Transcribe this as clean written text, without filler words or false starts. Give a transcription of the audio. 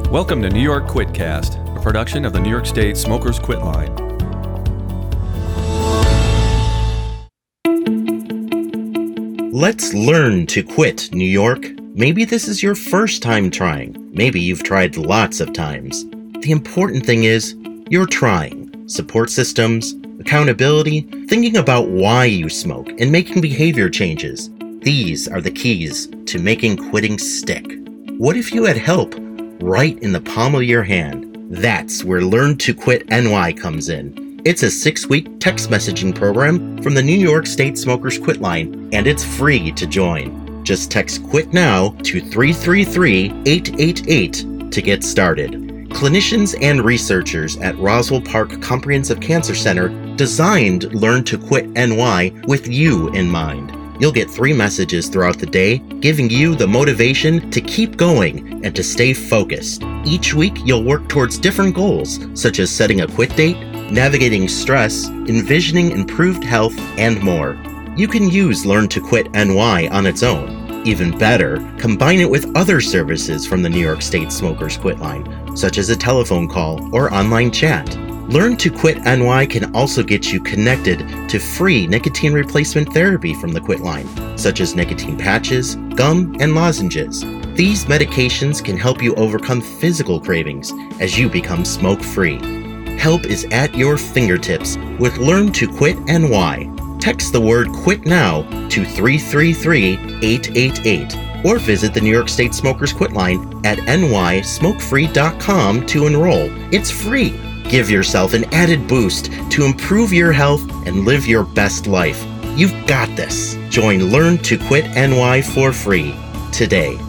Welcome to New York QuitCast, a production of the New York State Smokers Quit Line. Let's learn to quit, New York. Maybe this is your first time trying. Maybe you've tried lots of times. The important thing is, you're trying. Support systems, accountability, thinking about why you smoke, and making behavior changes. These are the keys to making quitting stick. What if you had help right in the palm of your hand? That's where Learn to Quit NY comes in. It's a 6-week text messaging program from the New York State Smokers Quit Line, and it's free to join. Just text QUIT NOW to 333-888 to get started. Clinicians and researchers at Roswell Park Comprehensive Cancer Center designed Learn to Quit NY with you in mind. You'll get 3 messages throughout the day, giving you the motivation to keep going and to stay focused. Each week, you'll work towards different goals, such as setting a quit date, navigating stress, envisioning improved health, and more. You can use Learn to Quit NY on its own. Even better, combine it with other services from the New York State Smokers Quit Line, such as a telephone call or online chat. Learn to Quit NY can also get you connected to free nicotine replacement therapy from the Quit Line, such as nicotine patches, gum, and lozenges. These medications can help you overcome physical cravings as you become smoke-free. Help is at your fingertips with Learn to Quit NY. Text the word QUIT NOW to 333-888 or visit the New York State Smokers Quit Line at nysmokefree.com to enroll. It's free. Give yourself an added boost to improve your health and live your best life. You've got this. Join Learn to Quit NY for free today.